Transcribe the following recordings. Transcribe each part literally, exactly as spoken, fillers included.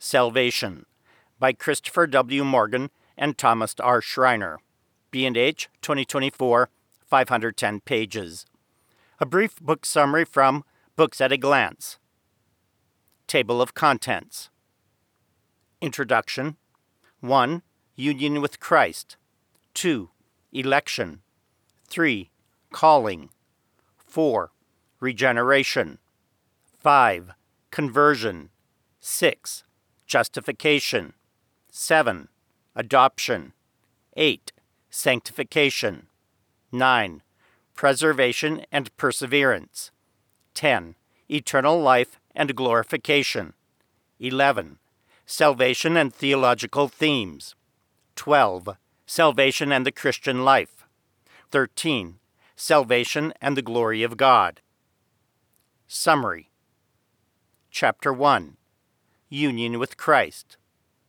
Salvation, by Christopher W. Morgan and Thomas R. Schreiner. B and H, twenty twenty-four, five hundred ten pages. A brief book summary from Books at a Glance. Table of Contents. Introduction. one. Union with Christ. two. Election. three. Calling. four. Regeneration. five. Conversion. six. Justification. seven. Adoption. eight. Sanctification. nine. Preservation and perseverance. ten. Eternal life and glorification. eleven. Salvation and theological themes. twelve. Salvation and the Christian life. thirteen. Salvation and the glory of God. Summary. Chapter one. Union with Christ.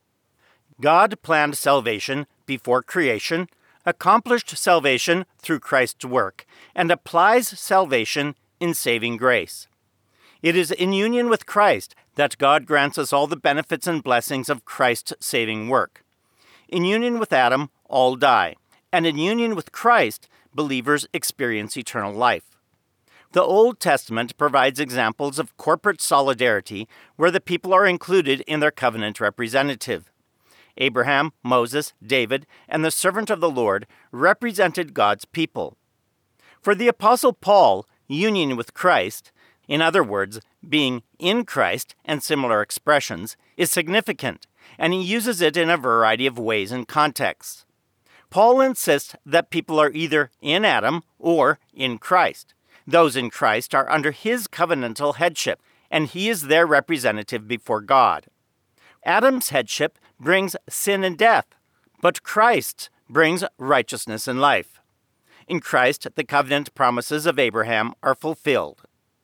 God planned salvation before creation, accomplished salvation through Christ's work, and applies salvation in saving grace. It is in union with Christ that God grants us all the benefits and blessings of Christ's saving work. In union with Adam, all die, and in union with Christ, believers experience eternal life. The Old Testament provides examples of corporate solidarity where the people are included in their covenant representative. Abraham, Moses, David, and the servant of the Lord represented God's people. For the Apostle Paul, union with Christ, in other words, being in Christ and similar expressions, is significant, and he uses it in a variety of ways and contexts. Paul insists that people are either in Adam or in Christ. Those in Christ are under his covenantal headship, and he is their representative before God. Adam's headship brings sin and death, but Christ brings righteousness and life. In Christ, the covenant promises of Abraham are fulfilled.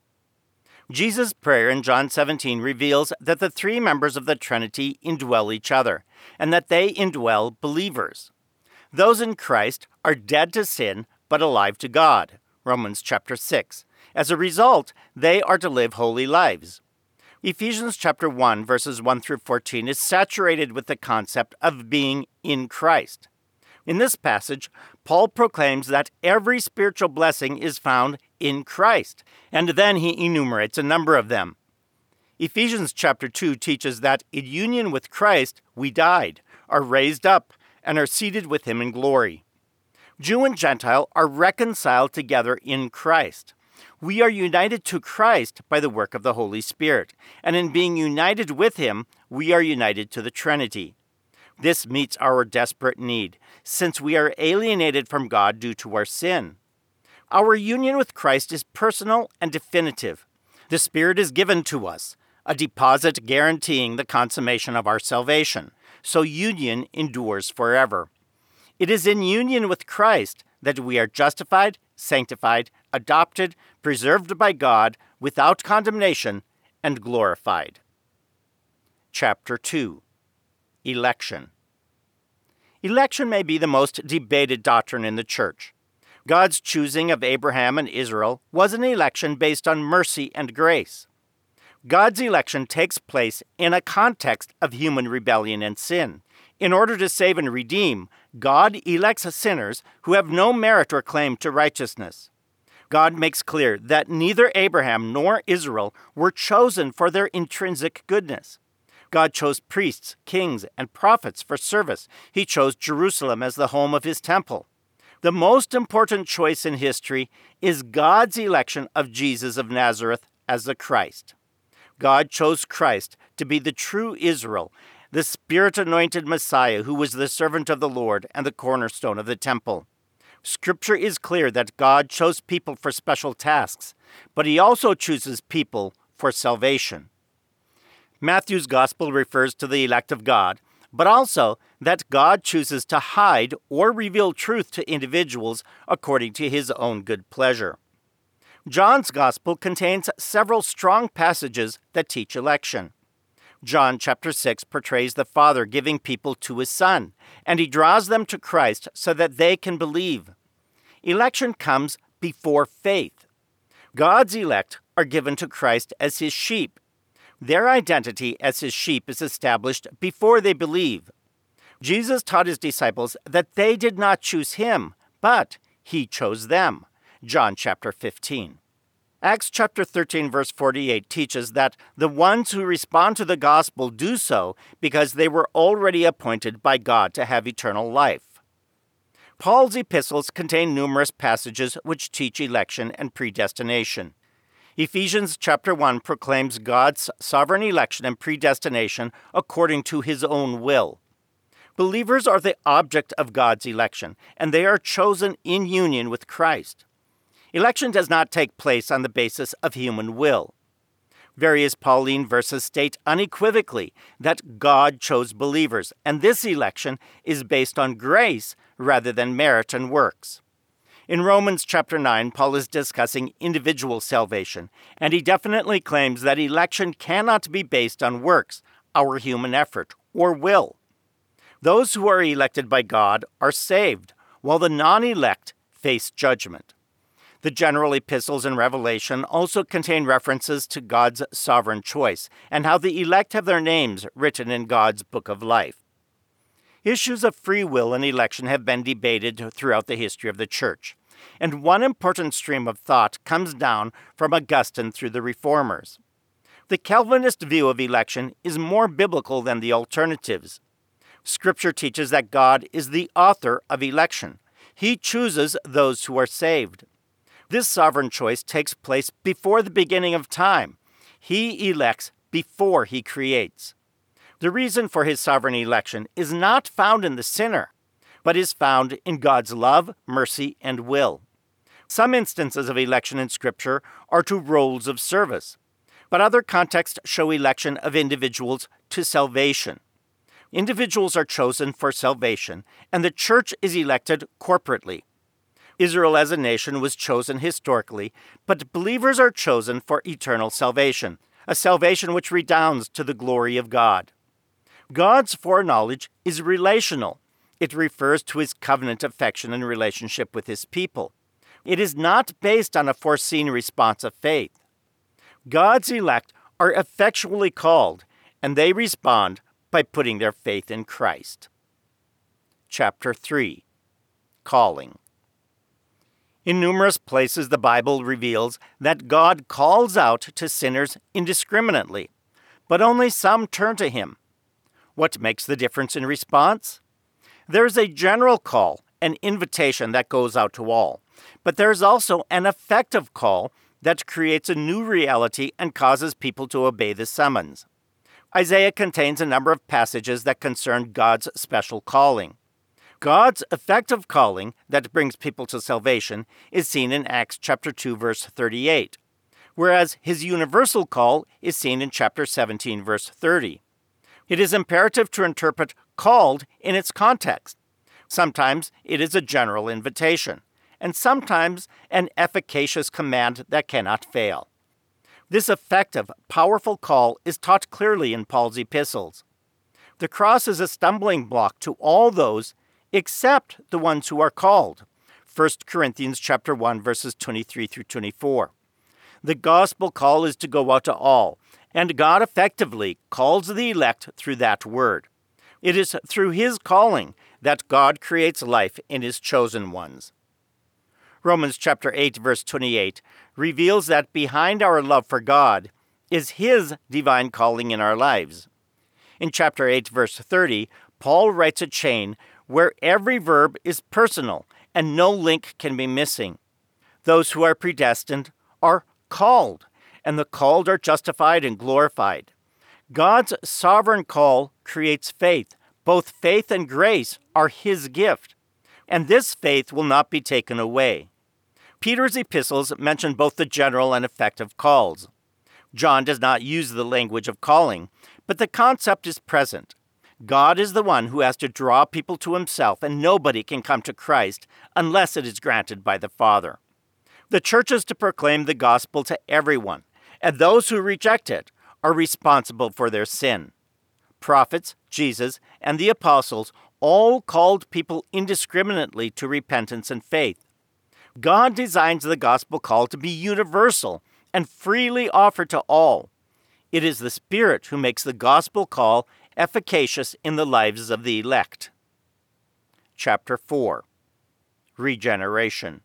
Jesus' prayer in John seventeen reveals that the three members of the Trinity indwell each other, and that they indwell believers. Those in Christ are dead to sin, but alive to God. Romans chapter six. As a result, they are to live holy lives. Ephesians chapter one, verses one through fourteen is saturated with the concept of being in Christ. In this passage, Paul proclaims that every spiritual blessing is found in Christ, and then he enumerates a number of them. Ephesians chapter two teaches that in union with Christ we died, are raised up, and are seated with him in glory. Jew and Gentile are reconciled together in Christ. We are united to Christ by the work of the Holy Spirit, and in being united with him, we are united to the Trinity. This meets our desperate need, since we are alienated from God due to our sin. Our union with Christ is personal and definitive. The Spirit is given to us, a deposit guaranteeing the consummation of our salvation, so union endures forever. It is in union with Christ that we are justified, sanctified, adopted, preserved by God without condemnation, and glorified. Chapter two. Election. Election may be the most debated doctrine in the Church. God's choosing of Abraham and Israel was an election based on mercy and grace. God's election takes place in a context of human rebellion and sin. In order to save and redeem, God elects sinners who have no merit or claim to righteousness. God makes clear that neither Abraham nor Israel were chosen for their intrinsic goodness. God chose priests, kings, and prophets for service. He chose Jerusalem as the home of his temple. The most important choice in history is God's election of Jesus of Nazareth as the Christ. God chose Christ to be the true Israel, the Spirit-anointed Messiah who was the servant of the Lord and the cornerstone of the temple. Scripture is clear that God chose people for special tasks, but he also chooses people for salvation. Matthew's gospel refers to the elect of God, but also that God chooses to hide or reveal truth to individuals according to his own good pleasure. John's gospel contains several strong passages that teach election. John chapter six portrays the Father giving people to his Son, and he draws them to Christ so that they can believe. Election comes before faith. God's elect are given to Christ as his sheep. Their identity as his sheep is established before they believe. Jesus taught his disciples that they did not choose him, but he chose them. John chapter fifteen. Acts chapter thirteen verse forty-eight teaches that the ones who respond to the gospel do so because they were already appointed by God to have eternal life. Paul's epistles contain numerous passages which teach election and predestination. Ephesians chapter one proclaims God's sovereign election and predestination according to his own will. Believers are the object of God's election, and they are chosen in union with Christ. Election does not take place on the basis of human will. Various Pauline verses state unequivocally that God chose believers, and this election is based on grace rather than merit and works. In Romans chapter nine, Paul is discussing individual salvation, and he definitely claims that election cannot be based on works, our human effort, or will. Those who are elected by God are saved, while the non-elect face judgment. The general epistles in Revelation also contain references to God's sovereign choice and how the elect have their names written in God's book of life. Issues of free will and election have been debated throughout the history of the Church, and one important stream of thought comes down from Augustine through the Reformers. The Calvinist view of election is more biblical than the alternatives. Scripture teaches that God is the author of election. He chooses those who are saved. This sovereign choice takes place before the beginning of time. He elects before he creates. The reason for his sovereign election is not found in the sinner, but is found in God's love, mercy, and will. Some instances of election in Scripture are to roles of service, but other contexts show election of individuals to salvation. Individuals are chosen for salvation, and the church is elected corporately. Israel as a nation was chosen historically, but believers are chosen for eternal salvation, a salvation which redounds to the glory of God. God's foreknowledge is relational. It refers to his covenant affection and relationship with his people. It is not based on a foreseen response of faith. God's elect are effectually called, and they respond by putting their faith in Christ. Chapter three. Calling. In numerous places, the Bible reveals that God calls out to sinners indiscriminately, but only some turn to him. What makes the difference in response? There is a general call, an invitation that goes out to all, but there is also an effective call that creates a new reality and causes people to obey the summons. Isaiah contains a number of passages that concern God's special calling. God's effective calling that brings people to salvation is seen in Acts chapter two, verse thirty-eight, whereas his universal call is seen in chapter seventeen, verse thirty. It is imperative to interpret called in its context. Sometimes it is a general invitation, and sometimes an efficacious command that cannot fail. This effective, powerful call is taught clearly in Paul's epistles. The cross is a stumbling block to all those except the ones who are called. First Corinthians chapter one, verses twenty-three through twenty-four. The gospel call is to go out to all, and God effectively calls the elect through that word. It is through his calling that God creates life in his chosen ones. Romans chapter eight, verse twenty-eight reveals that behind our love for God is his divine calling in our lives. In chapter eight, verse thirty, Paul writes a chain where every verb is personal and no link can be missing. Those who are predestined are called, and the called are justified and glorified. God's sovereign call creates faith. Both faith and grace are his gift, and this faith will not be taken away. Peter's epistles mention both the general and effective calls. John does not use the language of calling, but the concept is present. God is the one who has to draw people to himself, and nobody can come to Christ unless it is granted by the Father. The church is to proclaim the gospel to everyone, and those who reject it are responsible for their sin. Prophets, Jesus, and the apostles all called people indiscriminately to repentance and faith. God designs the gospel call to be universal and freely offered to all. It is the Spirit who makes the gospel call efficacious in the lives of the elect. Chapter four. Regeneration.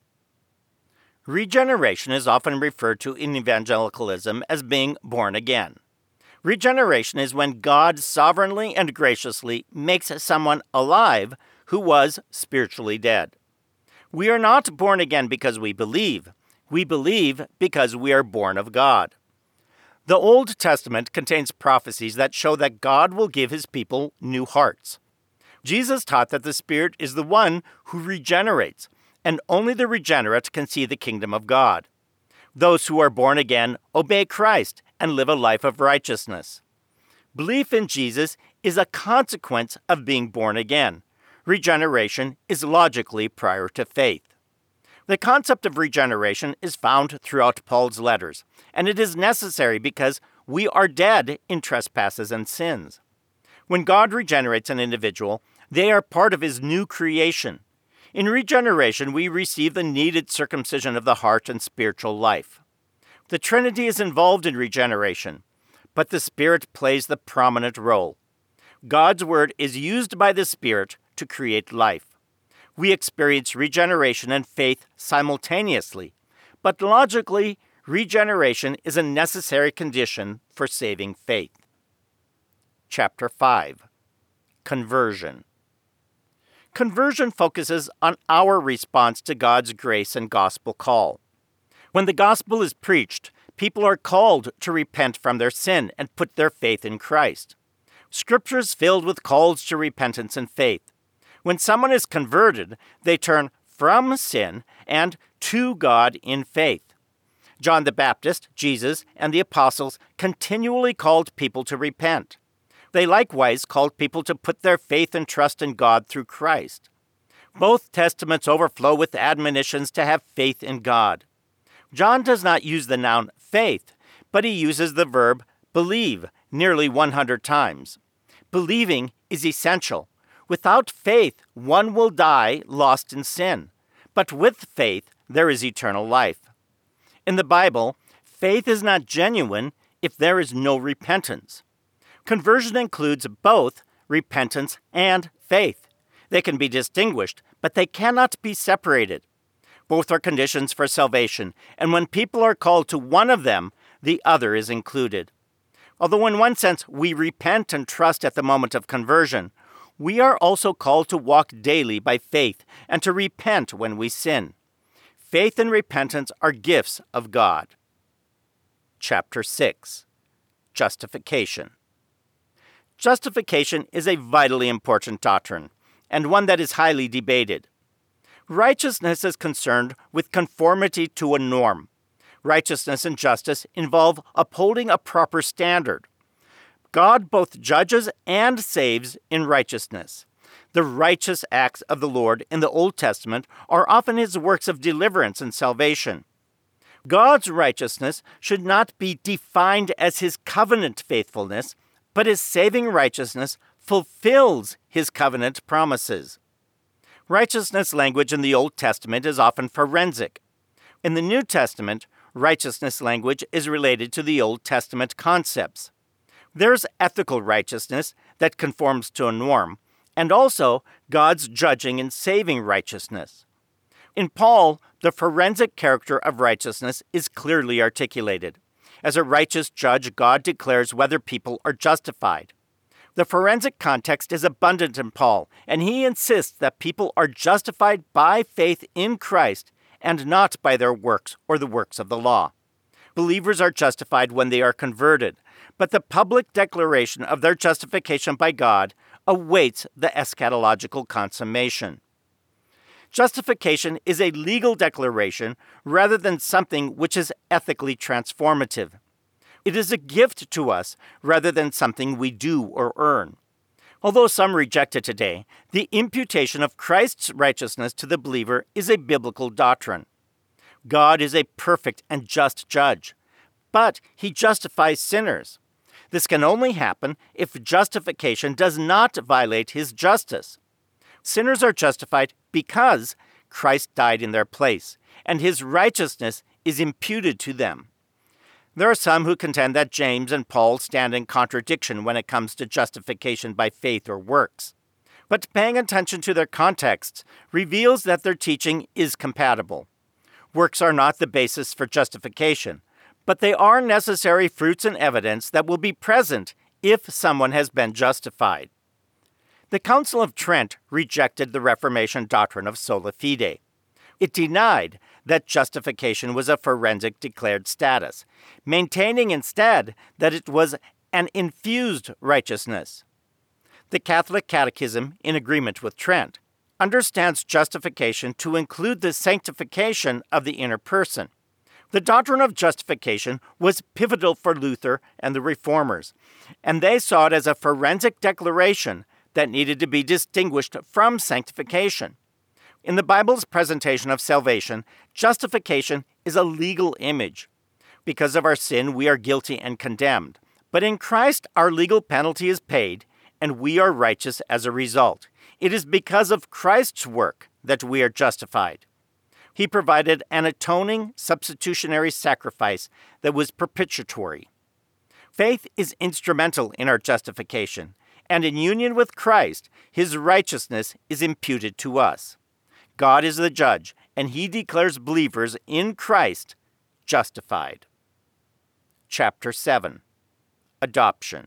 Regeneration is often referred to in evangelicalism as being born again. Regeneration is when God sovereignly and graciously makes someone alive who was spiritually dead. We are not born again because we believe. We believe because we are born of God. The Old Testament contains prophecies that show that God will give his people new hearts. Jesus taught that the Spirit is the one who regenerates, and only the regenerate can see the kingdom of God. Those who are born again obey Christ and live a life of righteousness. Belief in Jesus is a consequence of being born again. Regeneration is logically prior to faith. The concept of regeneration is found throughout Paul's letters, and it is necessary because we are dead in trespasses and sins. When God regenerates an individual, they are part of his new creation. In regeneration, we receive the needed circumcision of the heart and spiritual life. The Trinity is involved in regeneration, but the Spirit plays the prominent role. God's Word is used by the Spirit to create life. We experience regeneration and faith simultaneously, but logically, regeneration is a necessary condition for saving faith. Chapter five. Conversion. Conversion focuses on our response to God's grace and gospel call. When the gospel is preached, people are called to repent from their sin and put their faith in Christ. Scripture is filled with calls to repentance and faith. When someone is converted, they turn from sin and to God in faith. John the Baptist, Jesus, and the apostles continually called people to repent. They likewise called people to put their faith and trust in God through Christ. Both testaments overflow with admonitions to have faith in God. John does not use the noun faith, but he uses the verb believe nearly one hundred times. Believing is essential. Without faith, one will die lost in sin. But with faith, there is eternal life. In the Bible, faith is not genuine if there is no repentance. Conversion includes both repentance and faith. They can be distinguished, but they cannot be separated. Both are conditions for salvation, and when people are called to one of them, the other is included. Although in one sense we repent and trust at the moment of conversion, we are also called to walk daily by faith and to repent when we sin. Faith and repentance are gifts of God. Chapter six. Justification. Justification is a vitally important doctrine, and one that is highly debated. Righteousness is concerned with conformity to a norm. Righteousness and justice involve upholding a proper standard. God both judges and saves in righteousness. The righteous acts of the Lord in the Old Testament are often his works of deliverance and salvation. God's righteousness should not be defined as his covenant faithfulness, but his saving righteousness fulfills his covenant promises. Righteousness language in the Old Testament is often forensic. In the New Testament, righteousness language is related to the Old Testament concepts. There's ethical righteousness that conforms to a norm, and also God's judging and saving righteousness. In Paul, the forensic character of righteousness is clearly articulated. As a righteous judge, God declares whether people are justified. The forensic context is abundant in Paul, and he insists that people are justified by faith in Christ and not by their works or the works of the law. Believers are justified when they are converted, but the public declaration of their justification by God awaits the eschatological consummation. Justification is a legal declaration rather than something which is ethically transformative. It is a gift to us rather than something we do or earn. Although some reject it today, the imputation of Christ's righteousness to the believer is a biblical doctrine. God is a perfect and just judge, but he justifies sinners. This can only happen if justification does not violate his justice. Sinners are justified because Christ died in their place, and his righteousness is imputed to them. There are some who contend that James and Paul stand in contradiction when it comes to justification by faith or works. But paying attention to their contexts reveals that their teaching is compatible. Works are not the basis for justification, but they are necessary fruits and evidence that will be present if someone has been justified. The Council of Trent rejected the Reformation doctrine of sola fide. It denied that justification was a forensic declared status, maintaining instead that it was an infused righteousness. The Catholic Catechism, in agreement with Trent, understands justification to include the sanctification of the inner person. The doctrine of justification was pivotal for Luther and the Reformers, and they saw it as a forensic declaration that needed to be distinguished from sanctification. In the Bible's presentation of salvation, justification is a legal image. Because of our sin, we are guilty and condemned. But in Christ, our legal penalty is paid, and we are righteous as a result. It is because of Christ's work that we are justified. He provided an atoning, substitutionary sacrifice that was propitiatory. Faith is instrumental in our justification, and in union with Christ, his righteousness is imputed to us. God is the judge, and he declares believers in Christ justified. Chapter seven. Adoption.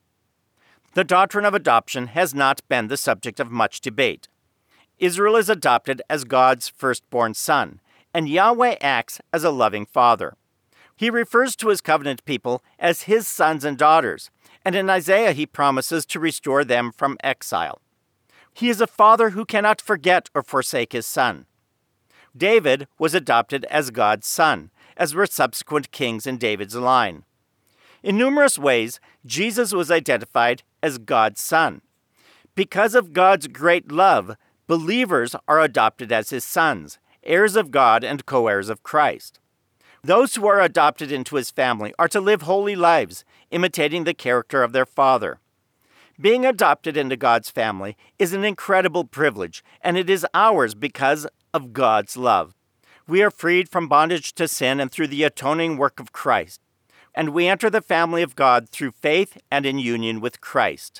The doctrine of adoption has not been the subject of much debate. Israel is adopted as God's firstborn son, and Yahweh acts as a loving father. He refers to his covenant people as his sons and daughters, and in Isaiah he promises to restore them from exile. He is a father who cannot forget or forsake his son. David was adopted as God's son, as were subsequent kings in David's line. In numerous ways, Jesus was identified as God's son. Because of God's great love, believers are adopted as his sons, heirs of God and co-heirs of Christ. Those who are adopted into his family are to live holy lives, imitating the character of their father. Being adopted into God's family is an incredible privilege, and it is ours because of God's love. We are freed from bondage to sin and through the atoning work of Christ, and we enter the family of God through faith and in union with Christ.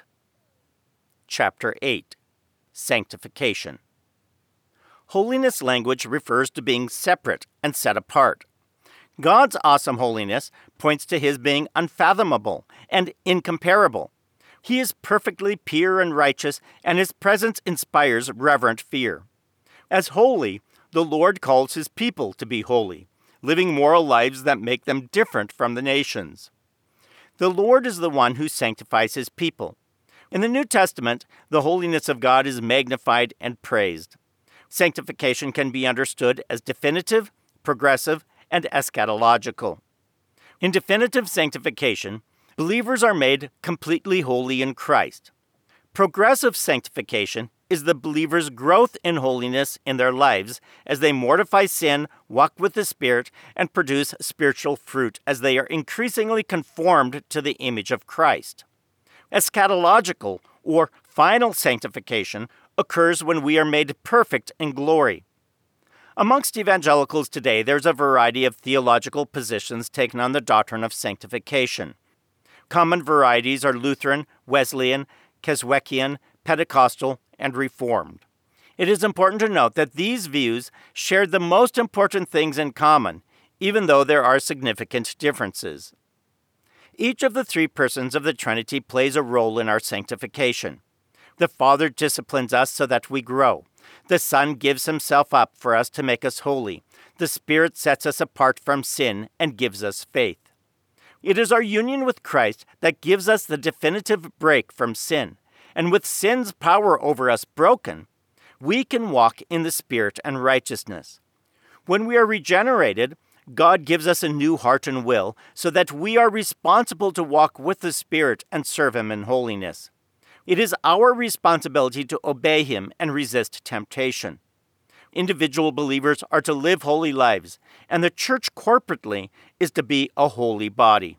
Chapter eight. Sanctification. Holiness language refers to being separate and set apart. God's awesome holiness points to his being unfathomable and incomparable. He is perfectly pure and righteous, and his presence inspires reverent fear. As holy, the Lord calls his people to be holy, living moral lives that make them different from the nations. The Lord is the one who sanctifies his people. In the New Testament, the holiness of God is magnified and praised. Sanctification can be understood as definitive, progressive, and eschatological. In definitive sanctification, believers are made completely holy in Christ. Progressive sanctification is the believer's growth in holiness in their lives as they mortify sin, walk with the Spirit, and produce spiritual fruit as they are increasingly conformed to the image of Christ. Eschatological, or final sanctification, occurs when we are made perfect in glory. Amongst evangelicals today, there's a variety of theological positions taken on the doctrine of sanctification. Common varieties are Lutheran, Wesleyan, Keswickian, Pentecostal, and Reformed. It is important to note that these views share the most important things in common, even though there are significant differences. Each of the three persons of the Trinity plays a role in our sanctification. The Father disciplines us so that we grow. The Son gives himself up for us to make us holy. The Spirit sets us apart from sin and gives us faith. It is our union with Christ that gives us the definitive break from sin, and with sin's power over us broken, we can walk in the Spirit and righteousness. When we are regenerated, God gives us a new heart and will so that we are responsible to walk with the Spirit and serve him in holiness. It is our responsibility to obey him and resist temptation. Individual believers are to live holy lives, and the church corporately is to be a holy body.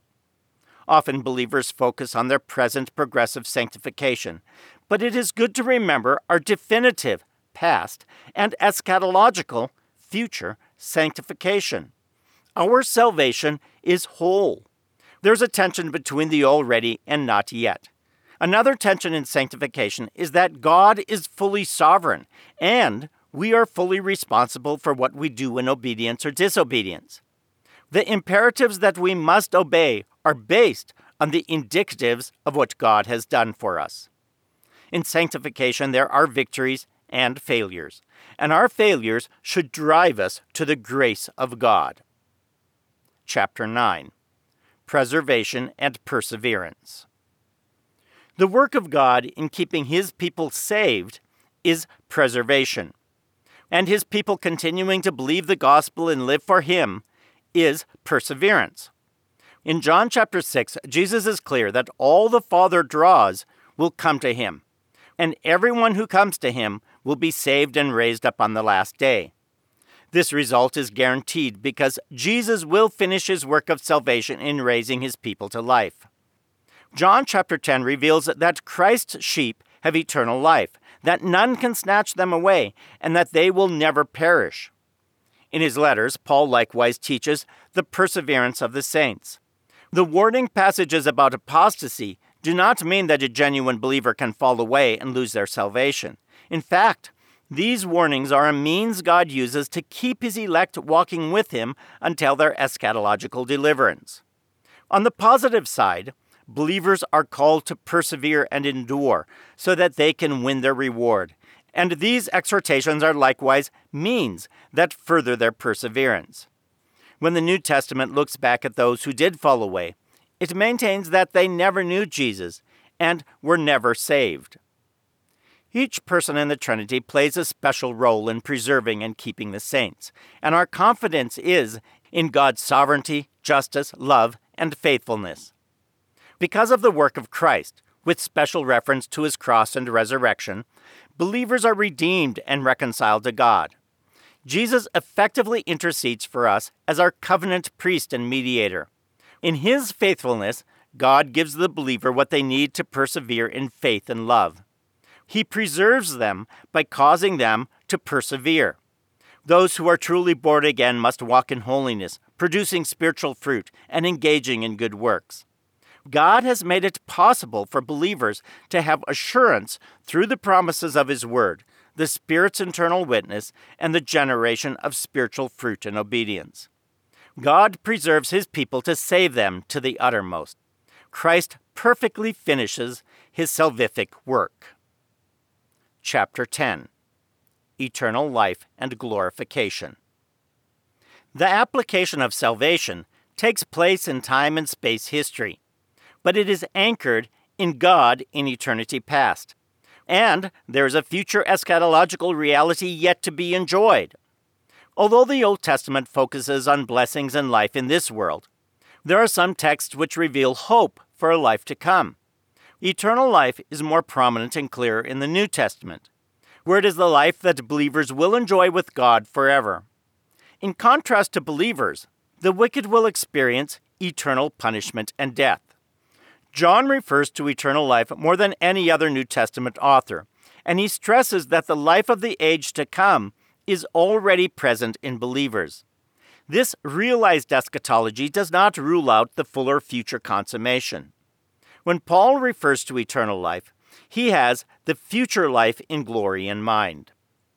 Often believers focus on their present progressive sanctification, but it is good to remember our definitive, past, and eschatological, future sanctification. Our salvation is whole. There's a tension between the already and not yet. Another tension in sanctification is that God is fully sovereign, and we are fully responsible for what we do in obedience or disobedience. The imperatives that we must obey are based on the indicatives of what God has done for us. In sanctification, there are victories and failures, and our failures should drive us to the grace of God. Chapter nine. Preservation and Perseverance. The work of God in keeping His people saved is preservation, and His people continuing to believe the gospel and live for Him is perseverance. In John chapter six, Jesus is clear that all the Father draws will come to Him, and everyone who comes to Him will be saved and raised up on the last day. This result is guaranteed because Jesus will finish His work of salvation in raising His people to life. John chapter ten reveals that Christ's sheep have eternal life, that none can snatch them away, and that they will never perish. In his letters, Paul likewise teaches the perseverance of the saints. The warning passages about apostasy do not mean that a genuine believer can fall away and lose their salvation. In fact, these warnings are a means God uses to keep His elect walking with Him until their eschatological deliverance. On the positive side, believers are called to persevere and endure so that they can win their reward. And these exhortations are likewise means that further their perseverance. When the New Testament looks back at those who did fall away, it maintains that they never knew Jesus and were never saved. Each person in the Trinity plays a special role in preserving and keeping the saints, and our confidence is in God's sovereignty, justice, love, and faithfulness. Because of the work of Christ, with special reference to His cross and resurrection, believers are redeemed and reconciled to God. Jesus effectively intercedes for us as our covenant priest and mediator. In His faithfulness, God gives the believer what they need to persevere in faith and love. He preserves them by causing them to persevere. Those who are truly born again must walk in holiness, producing spiritual fruit and engaging in good works. God has made it possible for believers to have assurance through the promises of His Word, the Spirit's internal witness, and the generation of spiritual fruit and obedience. God preserves His people to save them to the uttermost. Christ perfectly finishes His salvific work. Chapter ten. Eternal Life and Glorification. The application of salvation takes place in time and space history, but it is anchored in God in eternity past. And there is a future eschatological reality yet to be enjoyed. Although the Old Testament focuses on blessings and life in this world, there are some texts which reveal hope for a life to come. Eternal life is more prominent and clear in the New Testament, where it is the life that believers will enjoy with God forever. In contrast to believers, the wicked will experience eternal punishment and death. John refers to eternal life more than any other New Testament author, and he stresses that the life of the age to come is already present in believers. This realized eschatology does not rule out the fuller future consummation. When Paul refers to eternal life, he has the future life in glory in mind.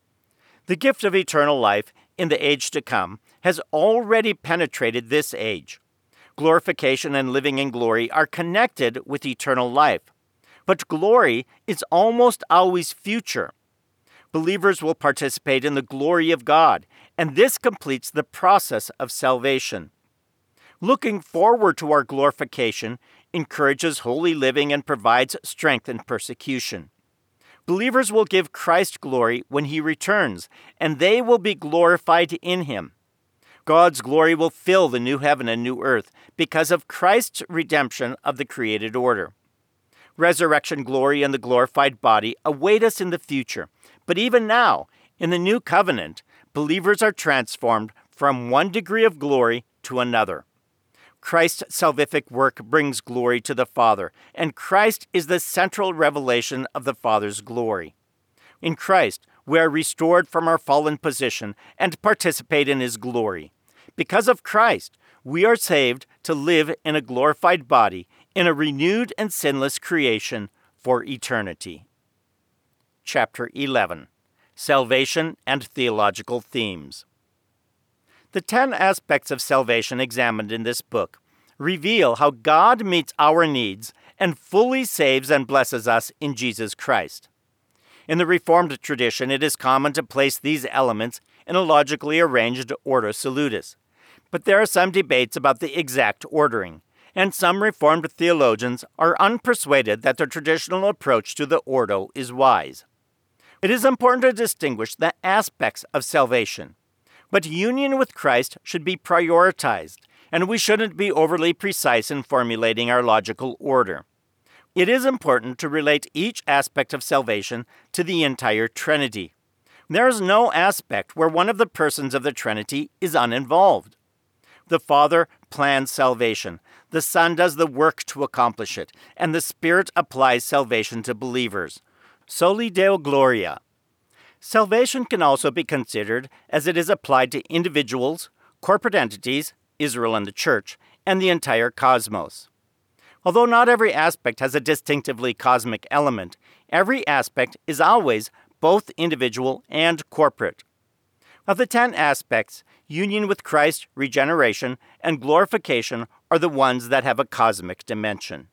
The gift of eternal life in the age to come has already penetrated this age. Glorification and living in glory are connected with eternal life, but glory is almost always future. Believers will participate in the glory of God, and this completes the process of salvation. Looking forward to our glorification encourages holy living and provides strength in persecution. Believers will give Christ glory when He returns, and they will be glorified in Him. God's glory will fill the new heaven and new earth because of Christ's redemption of the created order. Resurrection glory and the glorified body await us in the future, but even now, in the new covenant, believers are transformed from one degree of glory to another. Christ's salvific work brings glory to the Father, and Christ is the central revelation of the Father's glory. In Christ, we are restored from our fallen position and participate in His glory. Because of Christ, we are saved to live in a glorified body, in a renewed and sinless creation for eternity. Chapter eleven. Salvation and Theological Themes. The ten aspects of salvation examined in this book reveal how God meets our needs and fully saves and blesses us in Jesus Christ. In the Reformed tradition, it is common to place these elements in a logically arranged ordo salutis, but there are some debates about the exact ordering, and some Reformed theologians are unpersuaded that the traditional approach to the ordo is wise. It is important to distinguish the aspects of salvation, but union with Christ should be prioritized, and we shouldn't be overly precise in formulating our logical order. It is important to relate each aspect of salvation to the entire Trinity. There is no aspect where one of the persons of the Trinity is uninvolved. The Father plans salvation, the Son does the work to accomplish it, and the Spirit applies salvation to believers. Soli Deo Gloria. Salvation can also be considered as it is applied to individuals, corporate entities, Israel and the Church, and the entire cosmos. Although not every aspect has a distinctively cosmic element, every aspect is always both individual and corporate. Of the ten aspects, union with Christ, regeneration, and glorification are the ones that have a cosmic dimension.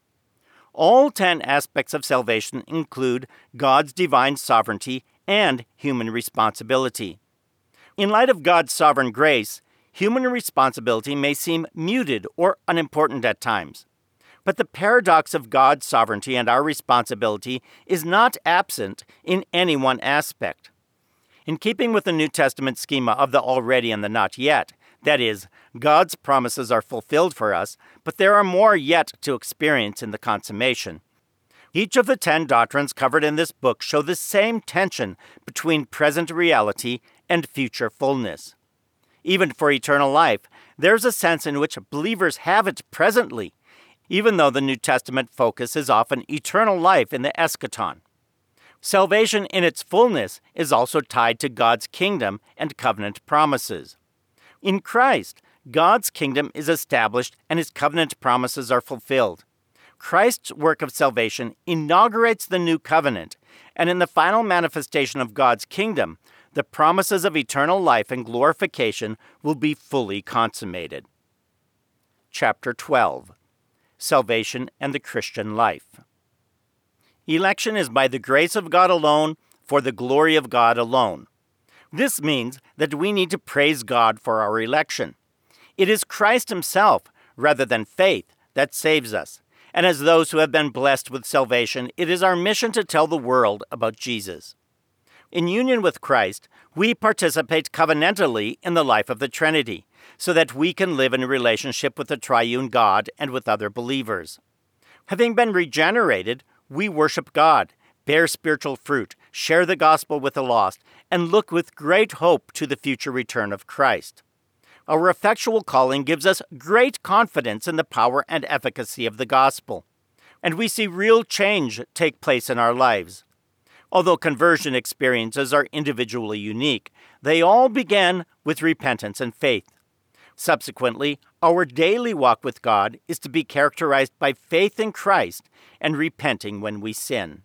All ten aspects of salvation include God's divine sovereignty and human responsibility. In light of God's sovereign grace, human responsibility may seem muted or unimportant at times. But the paradox of God's sovereignty and our responsibility is not absent in any one aspect. In keeping with the New Testament schema of the already and the not yet, that is, God's promises are fulfilled for us, but there are more yet to experience in the consummation. Each of the ten doctrines covered in this book show the same tension between present reality and future fullness. Even for eternal life, there's a sense in which believers have it presently, even though the New Testament focus is often eternal life in the eschaton. Salvation in its fullness is also tied to God's kingdom and covenant promises. In Christ, God's kingdom is established and his covenant promises are fulfilled. Christ's work of salvation inaugurates the new covenant, and in the final manifestation of God's kingdom, the promises of eternal life and glorification will be fully consummated. Chapter twelve. Salvation and the Christian Life. Election is by the grace of God alone, for the glory of God alone. This means that we need to praise God for our election. It is Christ himself, rather than faith, that saves us. And as those who have been blessed with salvation, it is our mission to tell the world about Jesus. In union with Christ, we participate covenantally in the life of the Trinity, so that we can live in a relationship with the triune God and with other believers. Having been regenerated, we worship God, bear spiritual fruit, share the gospel with the lost, and look with great hope to the future return of Christ. Our effectual calling gives us great confidence in the power and efficacy of the gospel, and we see real change take place in our lives. Although conversion experiences are individually unique, they all began with repentance and faith. Subsequently, our daily walk with God is to be characterized by faith in Christ and repenting when we sin.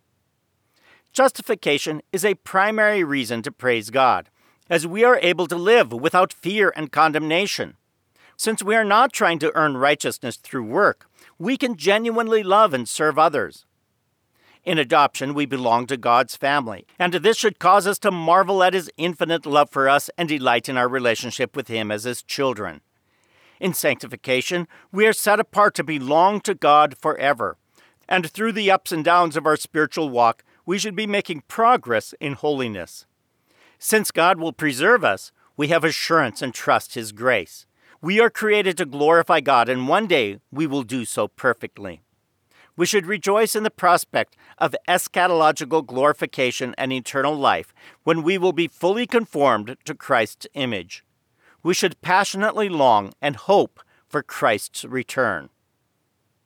Justification is a primary reason to praise God, as we are able to live without fear and condemnation. Since we are not trying to earn righteousness through work, we can genuinely love and serve others. In adoption, we belong to God's family, and this should cause us to marvel at his infinite love for us and delight in our relationship with him as his children. In sanctification, we are set apart to belong to God forever, and through the ups and downs of our spiritual walk, we should be making progress in holiness. Since God will preserve us, we have assurance and trust his grace. We are created to glorify God, and one day we will do so perfectly. We should rejoice in the prospect of eschatological glorification and eternal life when we will be fully conformed to Christ's image. We should passionately long and hope for Christ's return.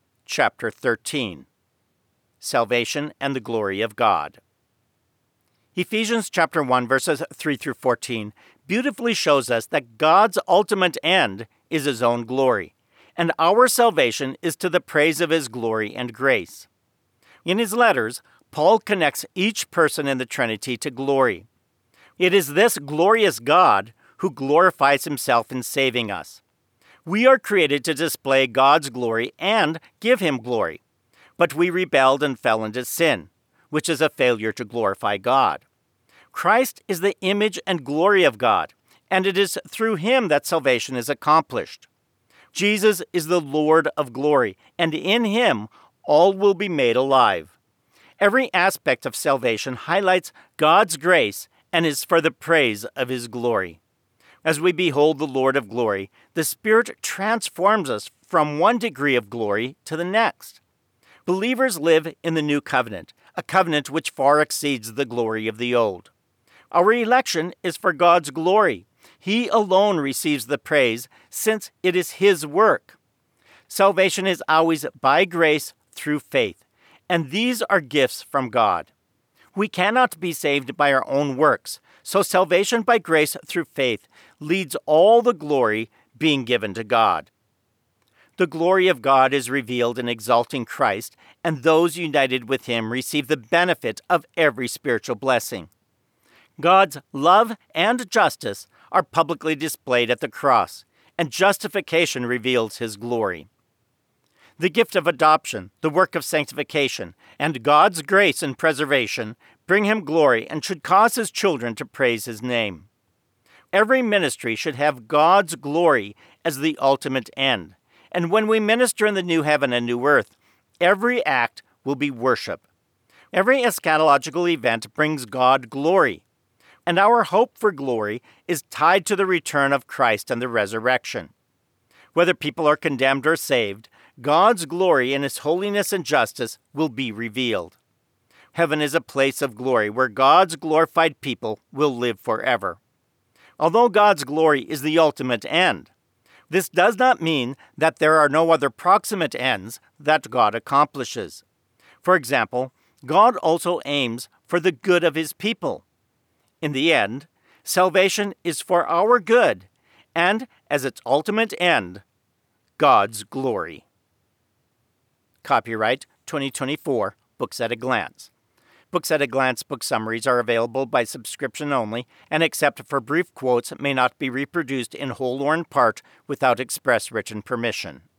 Chapter thirteen. Salvation and the Glory of God. Ephesians chapter one, verses three through fourteen beautifully shows us that God's ultimate end is his own glory, and our salvation is to the praise of his glory and grace. In his letters, Paul connects each person in the Trinity to glory. It is this glorious God who glorifies himself in saving us. We are created to display God's glory and give him glory, but we rebelled and fell into sin, which is a failure to glorify God. Christ is the image and glory of God, and it is through him that salvation is accomplished. Jesus is the Lord of glory, and in him all will be made alive. Every aspect of salvation highlights God's grace and is for the praise of his glory. As we behold the Lord of glory, the Spirit transforms us from one degree of glory to the next. Believers live in the new covenant, a covenant which far exceeds the glory of the old. Our election is for God's glory. He alone receives the praise, since it is his work. Salvation is always by grace through faith, and these are gifts from God. We cannot be saved by our own works, so salvation by grace through faith leads all the glory being given to God. The glory of God is revealed in exalting Christ, and those united with him receive the benefit of every spiritual blessing. God's love and justice are publicly displayed at the cross, and justification reveals his glory. The gift of adoption, the work of sanctification, and God's grace and preservation bring him glory and should cause his children to praise his name. Every ministry should have God's glory as the ultimate end, and when we minister in the new heaven and new earth, every act will be worship. Every eschatological event brings God glory, and our hope for glory is tied to the return of Christ and the resurrection. Whether people are condemned or saved, God's glory in his holiness and justice will be revealed. Heaven is a place of glory where God's glorified people will live forever. Although God's glory is the ultimate end, this does not mean that there are no other proximate ends that God accomplishes. For example, God also aims for the good of his people. In the end, salvation is for our good, and as its ultimate end, God's glory. Copyright twenty twenty-four, Books at a Glance. Books at a Glance book summaries are available by subscription only, and except for brief quotes, may not be reproduced in whole or in part without express written permission.